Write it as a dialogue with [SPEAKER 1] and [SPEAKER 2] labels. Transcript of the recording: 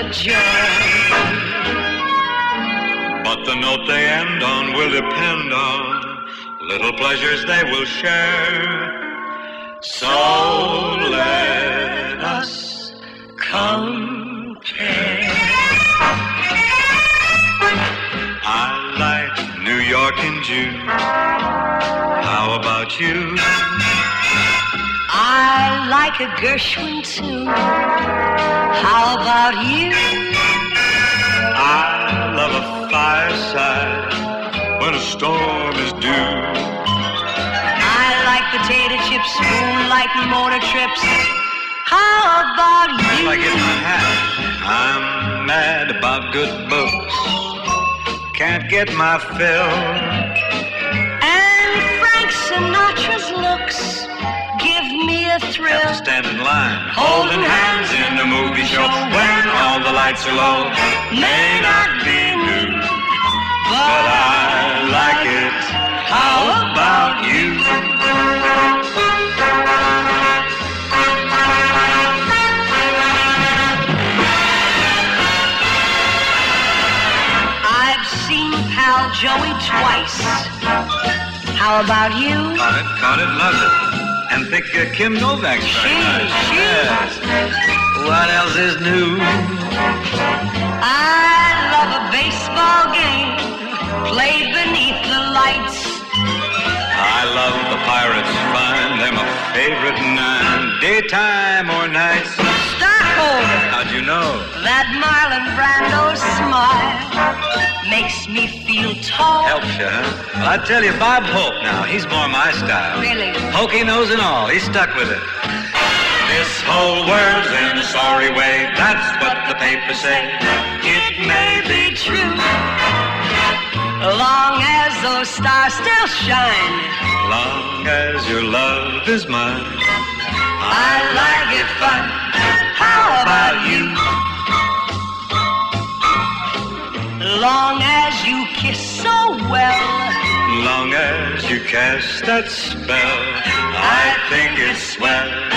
[SPEAKER 1] a joy.
[SPEAKER 2] But the note they end on will depend on little pleasures they will share. So let us compare. I like New York in June. How about you?
[SPEAKER 1] I like a Gershwin too. How about you?
[SPEAKER 2] I love a fireside when a storm is due.
[SPEAKER 1] I like potato chips, moonlight motor trips. How about you?
[SPEAKER 2] If I get my hat, I'm mad about good books. Can't get my fill.
[SPEAKER 1] And Frank Sinatra's looks give me a thrill.
[SPEAKER 2] Have to stand in line, holding hands in a movie show when all the lights are low. May not be new, but I like it. How about you?
[SPEAKER 1] I've seen Pal Joey twice. How about you?
[SPEAKER 2] Caught it, loved it. And think Kim Novak's very nice. Yes. What else is new?
[SPEAKER 1] I love a baseball game played beneath the lights.
[SPEAKER 2] I love the Pirates fine. They're my favorite nine. Daytime or nights.
[SPEAKER 1] Stockholder.
[SPEAKER 2] How'd you know?
[SPEAKER 1] That Marlon Brando smile makes me feel tall.
[SPEAKER 2] Helps you, huh? Well, I tell you, Bob Hope now, he's more my style.
[SPEAKER 1] Really?
[SPEAKER 2] Pokey nose and all, he's stuck with it. This whole world's in a sorry way, that's what the papers say.
[SPEAKER 1] It may be true, long as those stars still shine.
[SPEAKER 2] Long as your love is mine,
[SPEAKER 1] I like it fun. How about you? Long as you kiss so well,
[SPEAKER 2] long as you cast that spell, I think it's swell.